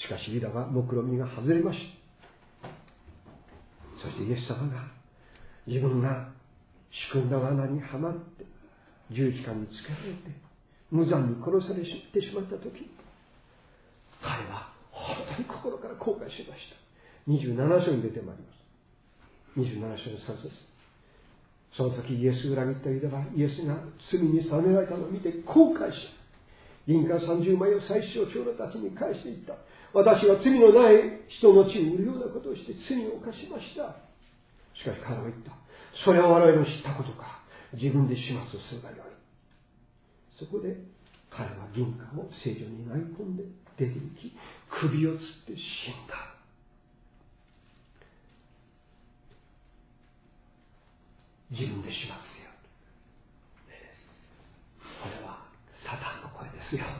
しかしユダは目論見が外れました。そしてイエス様が自分が仕組んだ罠にはまって十字架につけられて無残に殺されてしまったとき、彼は本当に心から後悔しました。27章に出てまいります。27章の3節。その時イエスを裏切ったユダはイエスが罪に定められたのを見て後悔し、銀貨30枚を祭司長長老たちに返していった。私は罪のない人の血を売るようなことをして罪を犯しました。しかし彼は言った。それは我々の知ったことか。自分で始末をすればよい。そこで彼は銀貨を聖女に投げ込んで出て行き、首をつって死んだ。自分で始末せよ。これはサタンの声ですよ。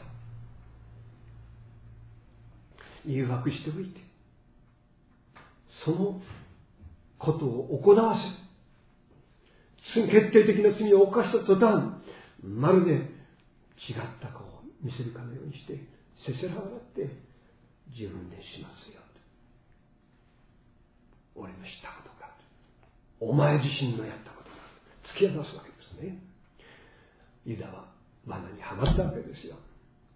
誘惑しておいて、そのことを行わせる。決定的な罪を犯した途端、まるで違った子を見せるかのようにして、せせら笑って自分でしますよ。俺の知ったことか。お前自身のやったことか。突き放すわけですね。ユダは罠にはまったわけですよ。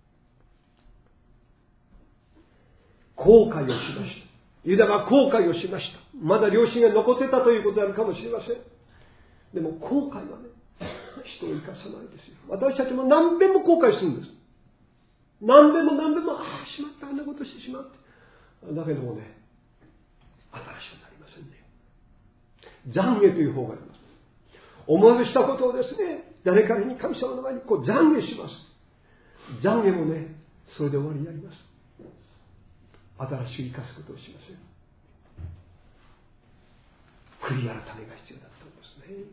後悔をしました。ユダは後悔をしました。まだ良心が残ってたということであるかもしれません。でも後悔はね、人を生かさないですよ。私たちも何遍も後悔するんです。何遍もしまった、あんなことしてしまって。だけどもね、新しくなりませんね。懺悔という方があります。思わずしたことをですね、誰かに神様の前に懺悔します。懺悔もね、それで終わりになります。新しく生かすことをしません。悔い改めが必要だったんですね。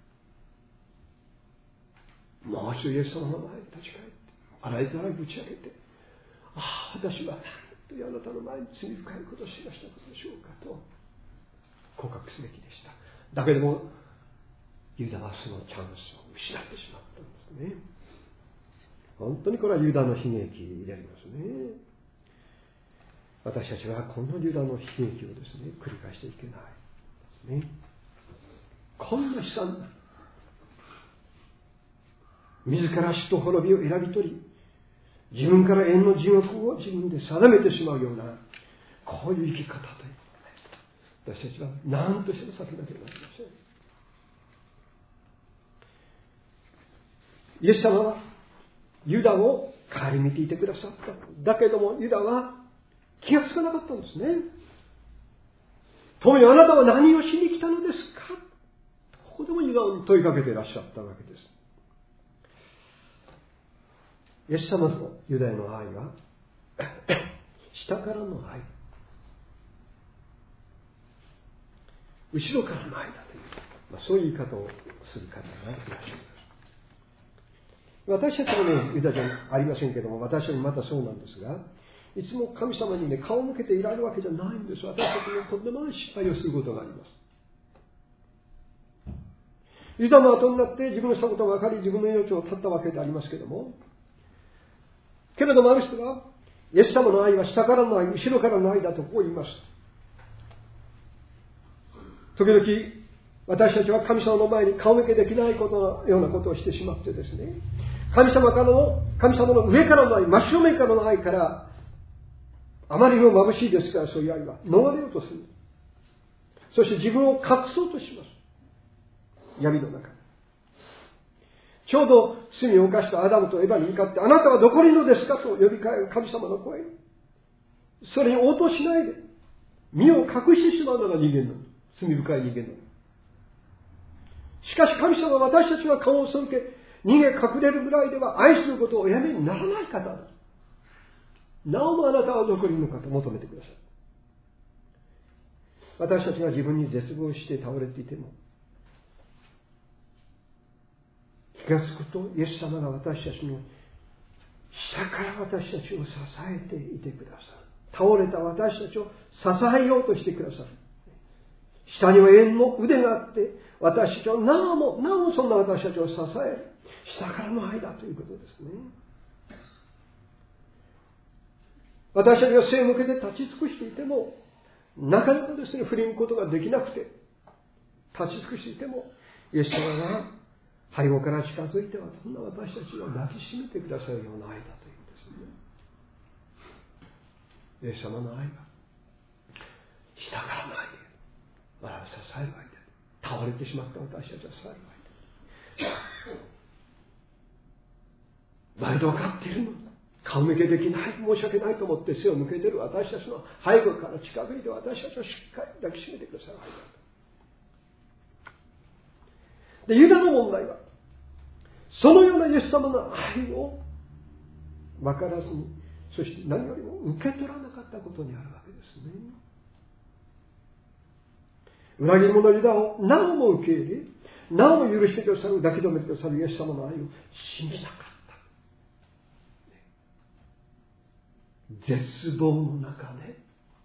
もう一度イエス様の前に立ち返って洗いざらいぶち上げて、私は何というあなたの前に罪深いことをしましたことでしょうかと告白すべきでした。だけどもユダはそのチャンスを失ってしまったんですね。本当にこれはユダの悲劇でありますね。私たちはこのユダの悲劇をですね、繰り返していけないですね。こんな悲惨な、自ら死と滅びを選び取り、自分から縁の地獄を自分で定めてしまうような、こういう生き方ということで、私たちは何としても避けなければなりません。イエス様はユダを顧みていてくださった。だけどもユダは気がつかなかったんですね。友よ、あなたは何をしに来たのですか。ここでもユダに問いかけていらっしゃったわけです。イエス様のユダへの愛は下からの愛、後ろからの愛だという、そういう言い方をする方がいらっしゃいます。私たちもね、ユダじゃありませんけども、私たちもまたそうなんですが、いつも神様にね、顔を向けていられるわけじゃないんです。私たちもとんでもない失敗をすることがあります。ユダの後になって自分のしたことが分かり、自分の命を絶ったわけでありますけども、けれどもある人は、イエス様の愛は下からの愛、後ろからの愛だとこう言います。時々、私たちは神様の前に顔向けできないことのようなことをしてしまってですね、神様の上からの愛、真正面からの愛から、あまりにも眩しいですから、そういう愛は逃れようとする。そして自分を隠そうとします。闇の中。ちょうど罪を犯したアダムとエバに向かって、あなたはどこにいるのですかと呼びかえる神様の声。それに応答しないで、身を隠してしまうのが人間の、罪深い人間の。しかし神様は私たちが顔を背け、逃げ隠れるぐらいでは愛することをおやめにならない方だ。なおもあなたはどこにいるのかと求めてください。私たちが自分に絶望して倒れていても、気がつくとイエス様が私たちの下から私たちを支えていてくださる。倒れた私たちを支えようとしてくださる。下には永遠の腕があって、私たちをなおもそんな私たちを支える下からの愛だということですね。 私たちが背を向けて立ち尽くしていても、なかなかですね、振り向くことができなくて、立ち尽くしていても、イエス様が背後から近づいては、そんな私たちを抱きしめてくださるような愛だというんですよね。イエス様の愛は、下からの愛で、我々を支える愛で、倒れてしまった私たちを支える愛で。割と分かっているのに、顔向けできない、申し訳ないと思って背を向けている私たちの背後から近づいて私たちをしっかり抱きしめてくださる愛だと。で、ユダの問題は、そのようなイエス様の愛を分からずに、そして何よりも受け取らなかったことにあるわけですね。裏切り者ユダをなおも受け入れ、なおも許してくださる、抱き留めてくださるイエス様の愛を信じなかった。絶望の中で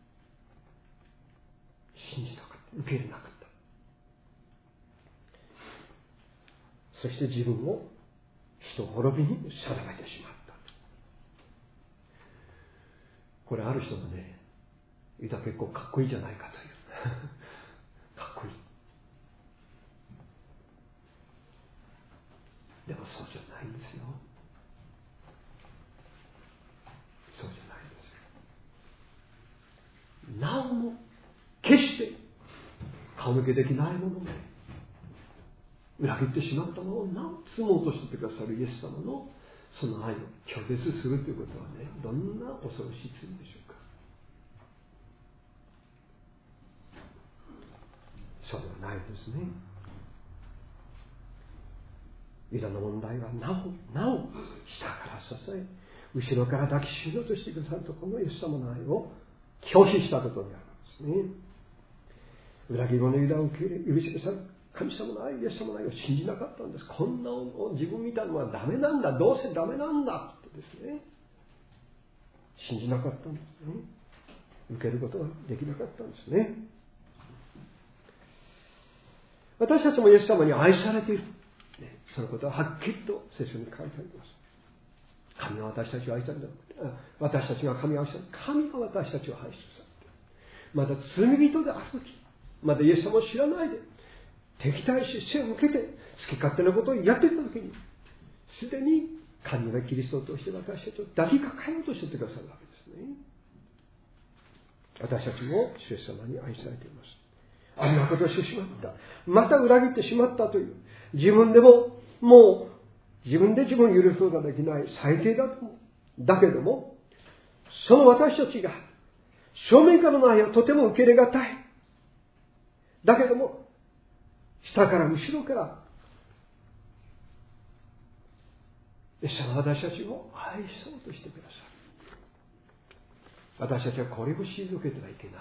信じなかった、受け入れなかった。そして自分を人滅びに定めてしまった。これある人がね、ユダ結構かっこいいじゃないかというかっこいい。でもそうじゃないんですよ。そうじゃないんですよ。なおも決して顔向けできないもので裏切ってしまったのをなお積もうとしてくださるイエス様のその愛を拒絶するということはね、どんな恐ろしい罪でしょうか。そうではないですね。ユダの問題はなお下から支え、後ろから抱きしめようとしてくださるところのイエス様の愛を拒否したことにあるんですね。裏切り者のユダを受け入れ許してくださる神様の愛、イエス様の愛を信じなかったんです。こんなを自分見たのはダメなんだ、どうせダメなんだってですね、信じなかったんですね。受けることができなかったんですね。私たちもイエス様に愛されている、そのことははっきりと聖書に書いてあります。神が私たちを愛したんだ。私たちが神を愛した。神が私たちを愛してくださって、また罪人であるとき、またイエス様を知らないで敵対し背を向けて好き勝手なことをやっていたときに、すでに神がキリストを通して私たちを抱きかかえようとしてくださるわけですね。私たちも主イエス様に愛されています。あんなことをしてしまった、また裏切ってしまったという、自分でももう自分で自分を許すことができない最低だと思う。だけどもその私たちが正面からの愛をとても受け入れがたい。だけども下から後ろからイエス様は私たちを愛そうとしてくださる。私たちはこれを退けてはいけないのですね。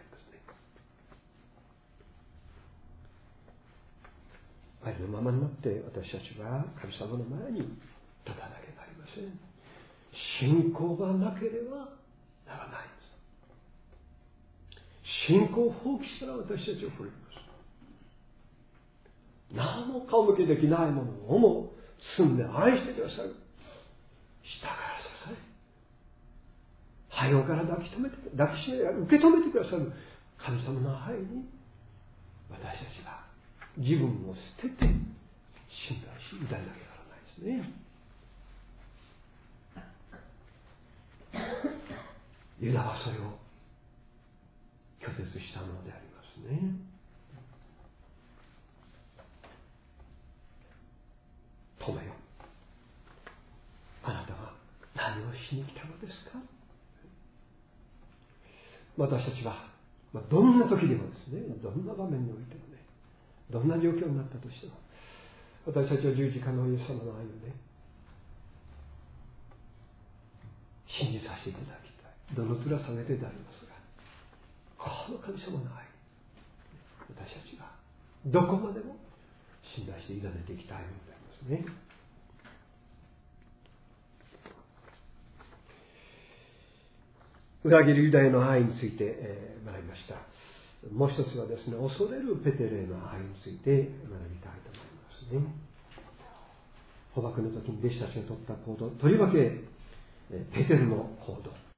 ありのままになって私たちは神様の前に立たなきゃなりません。信仰がなければならないんです。信仰を放棄したら私たちを滅びます。何も顔向けできないものをも包んで愛してくださる。下から支え、背後から抱きしめて受け止めてくださる神様の愛に私たちは自分を捨てて信頼し委ねなきゃならないですね。ユダはそれを拒絶したのでありますね。止めよ、あなたは何をしに来たのですか。私たちは、どんな時でもですね、どんな場面においてもね、どんな状況になったとしても、私たちは十字架のイエス様の愛をね、信じさせていただきたい。どの面下げてでありますが、この神様の愛、私たちはどこまでも信頼して委ねていきたいのでありますね。裏切りユダへの愛について学びました。もう一つはですね、恐れるペテルへの愛について学びたいと思いますね。捕獲の時に弟子たちが取った行動、とりわけペテルの行動、